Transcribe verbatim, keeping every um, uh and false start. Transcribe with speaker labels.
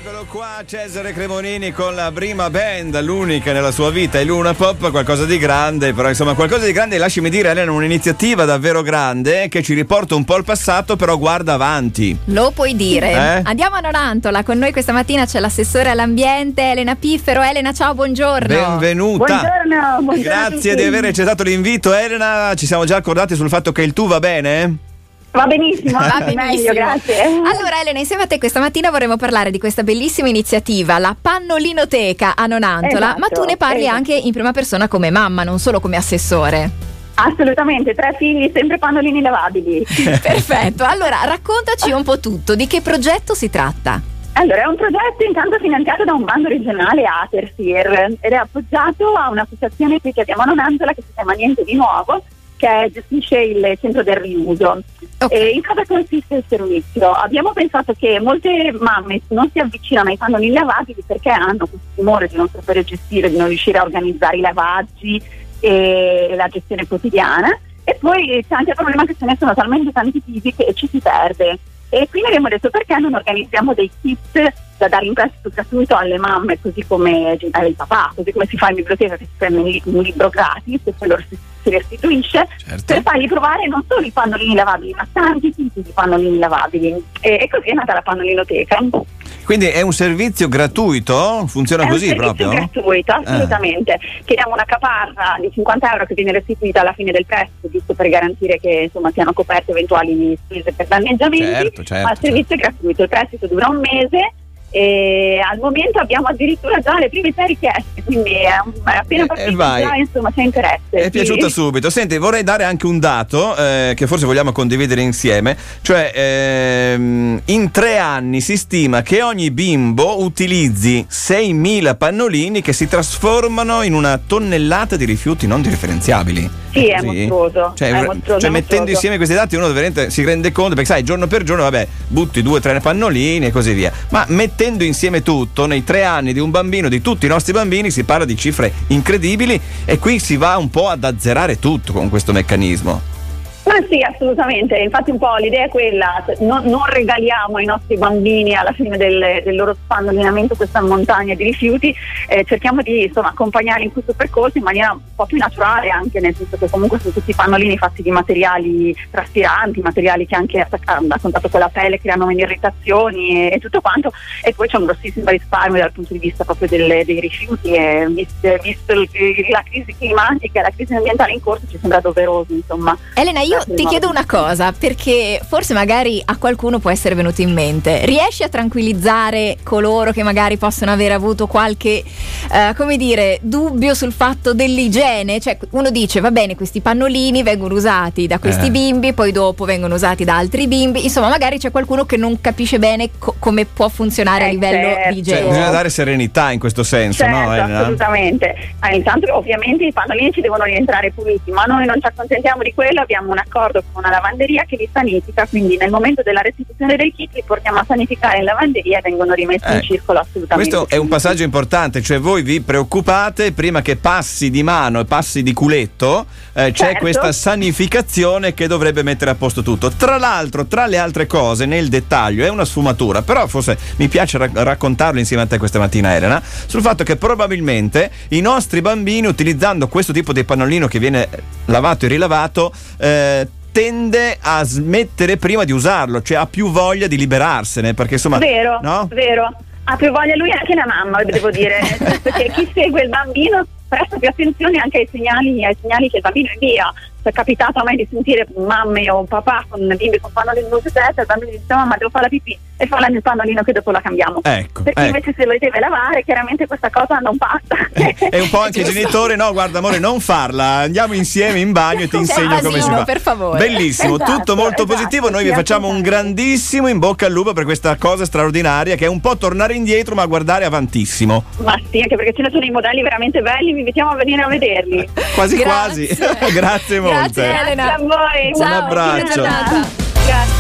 Speaker 1: Eccolo qua, Cesare Cremonini con la prima band, l'unica nella sua vita, il Luna Pop, qualcosa di grande, però insomma qualcosa di grande, lasciami dire Elena, un'iniziativa davvero grande che ci riporta un po' al passato, però guarda avanti.
Speaker 2: Lo puoi dire.
Speaker 1: Eh?
Speaker 2: Andiamo a Nonantola, con noi questa mattina c'è l'assessore all'ambiente Elena Piffero. Elena, ciao, buongiorno.
Speaker 1: Benvenuta.
Speaker 3: Buongiorno, buongiorno.
Speaker 1: Grazie di aver accettato l'invito, Elena, ci siamo già accordati sul fatto che il tu va bene?
Speaker 3: Va benissimo,
Speaker 2: Va
Speaker 3: benissimo,
Speaker 2: benissimo.
Speaker 3: grazie.
Speaker 2: Allora Elena, insieme a te questa mattina vorremmo parlare di questa bellissima iniziativa, la Pannolinoteca a Nonantola,
Speaker 3: Esatto,
Speaker 2: ma tu ne parli
Speaker 3: esatto.
Speaker 2: anche in prima persona come mamma, non solo come assessore.
Speaker 3: Assolutamente, tre figli, sempre pannolini lavabili.
Speaker 2: Perfetto, allora raccontaci un po' tutto, di che progetto si tratta?
Speaker 3: Allora, è un progetto intanto finanziato da un bando regionale Atersir ed è appoggiato a un'associazione qui che abbiamo a Nonantola che si chiama Niente di Nuovo, che gestisce il centro del riuso.
Speaker 2: Okay.
Speaker 3: E in cosa consiste il servizio? Abbiamo pensato che molte mamme non si avvicinano ai pannolini lavabili perché hanno questo timore di non sapere gestire, di non riuscire a organizzare i lavaggi e la gestione quotidiana, e poi c'è anche il problema che ce ne sono talmente tanti tipi che ci si perde. E quindi abbiamo detto perché non organizziamo dei kit da dare in prestito gratuito alle mamme, così come al papà, così come si fa in biblioteca, che si prende un, li- un libro gratis e poi lo si, si restituisce,
Speaker 1: Certo.
Speaker 3: per fargli provare non solo i pannolini lavabili ma tanti tipi di pannolini lavabili, e, e così è nata la Pannolinoteca.
Speaker 1: Quindi è un servizio gratuito? Funziona
Speaker 3: È
Speaker 1: così
Speaker 3: un servizio
Speaker 1: proprio?
Speaker 3: gratuito, assolutamente. Chiediamo una caparra di cinquanta euro che viene restituita alla fine del prestito, giusto per garantire che insomma siano coperte eventuali spese per danneggiamenti.
Speaker 1: Certo, certo,
Speaker 3: Ma il servizio è gratuito, il prestito dura un mese e al momento abbiamo addirittura già le prime sei richieste, quindi è, un, è appena
Speaker 1: Eh,
Speaker 3: partito,
Speaker 1: eh, vai.
Speaker 3: già, insomma c'è interesse.
Speaker 1: È
Speaker 3: sì.
Speaker 1: piaciuta subito. Senti, vorrei dare anche un dato eh, che forse vogliamo condividere insieme. Cioè, ehm, in tre anni si stima che ogni bimbo utilizzi seimila pannolini che si trasformano in una tonnellata di rifiuti non differenziabili.
Speaker 3: Sì, è
Speaker 1: Così?
Speaker 3: mostruoso,
Speaker 1: Cioè,
Speaker 3: è
Speaker 1: cioè,
Speaker 3: mostruoso, è
Speaker 1: mettendo
Speaker 3: mostruoso.
Speaker 1: insieme questi dati uno veramente si rende conto, perché sai, giorno per giorno, vabbè, butti due o tre pannolini e così via. Ma mettendo insieme tutto, nei tre anni di un bambino, di tutti i nostri bambini, si parla di cifre incredibili, e qui si va un po' ad azzerare tutto con questo meccanismo.
Speaker 3: Ma sì, assolutamente, infatti un po' l'idea è quella, non, non regaliamo ai nostri bambini alla fine del, del loro spannolinamento questa montagna di rifiuti, eh, cerchiamo di insomma accompagnarli in questo percorso in maniera un po' più naturale, anche nel senso che comunque sono tutti pannolini fatti di materiali traspiranti, materiali che anche a, a contatto con la pelle creano meno irritazioni e, e tutto quanto, e poi c'è un grossissimo risparmio dal punto di vista proprio delle, dei rifiuti, e visto, visto il, la crisi climatica e la crisi ambientale in corso ci sembra doveroso, insomma.
Speaker 2: Elena, io ti chiedo una cosa, perché forse magari a qualcuno può essere venuto in mente. Riesci a tranquillizzare coloro che magari possono aver avuto qualche eh, come dire, dubbio sul fatto dell'igiene? Cioè, uno dice va bene, questi pannolini vengono usati da questi
Speaker 1: Eh.
Speaker 2: bimbi, poi dopo vengono usati da altri bimbi, insomma magari c'è qualcuno che non capisce bene co- come può funzionare a
Speaker 3: Eh,
Speaker 2: livello
Speaker 3: certo.
Speaker 2: di
Speaker 1: Cioè,
Speaker 2: igiene.
Speaker 1: bisogna dare serenità in questo senso,
Speaker 3: Certo,
Speaker 1: no, Elena?
Speaker 3: assolutamente. Ah, intanto ovviamente i pannolini ci devono rientrare puliti, ma noi non ci accontentiamo di quello, abbiamo un accordo con una lavanderia che li sanifica, quindi nel momento della restituzione dei kit li portiamo a sanificare in lavanderia e vengono rimessi in
Speaker 1: Ecco.
Speaker 3: circolo assolutamente.
Speaker 1: Questo è un passaggio importante, cioè voi vi preoccupate prima che passi di mano e passi di culetto, eh, c'è
Speaker 3: Certo.
Speaker 1: questa sanificazione che dovrebbe mettere a posto tutto. Tra l'altro, tra le altre cose, nel dettaglio, è una sfumatura, però forse mi piace ra- raccontarlo insieme a te questa mattina, Elena, sul fatto che probabilmente i nostri bambini, utilizzando questo tipo di pannolino che viene lavato e rilavato, eh, tende a smettere prima di usarlo, cioè ha più voglia di liberarsene, perché insomma,
Speaker 3: Vero,
Speaker 1: no?
Speaker 3: vero. Ha più voglia lui e anche la mamma, devo dire, nel senso che chi segue il bambino presta più attenzione anche ai segnali, ai segnali che il bambino invia. È capitato a me di sentire mamme o papà con bimbi con pannolino in bicicletta, il bambino dice mamma devo fare la pipì e fa nel pannolino che dopo la cambiamo.
Speaker 1: Ecco,
Speaker 3: Perché
Speaker 1: ecco.
Speaker 3: invece se lo deve lavare chiaramente questa cosa non passa.
Speaker 1: E un po' anche i genitori, no, guarda amore, non farla, andiamo insieme in bagno e ti insegno come si
Speaker 2: Basino,
Speaker 1: fa.
Speaker 2: per favore.
Speaker 1: Bellissimo,
Speaker 3: Esatto,
Speaker 1: tutto molto
Speaker 3: esatto,
Speaker 1: positivo. Noi
Speaker 3: sì,
Speaker 1: vi facciamo un
Speaker 3: assolutamente.
Speaker 1: grandissimo in bocca al lupo per questa cosa straordinaria, che è un po' tornare indietro ma guardare avantissimo.
Speaker 3: Ma sì, anche perché ce ne sono i modelli veramente belli, vi invitiamo a venire a vederli.
Speaker 1: Quasi
Speaker 2: Grazie.
Speaker 1: quasi. Grazie molte.
Speaker 2: Grazie, Elena.
Speaker 3: Grazie a voi.
Speaker 2: Ciao,
Speaker 1: Un abbraccio.
Speaker 2: buona giornata.
Speaker 3: Grazie.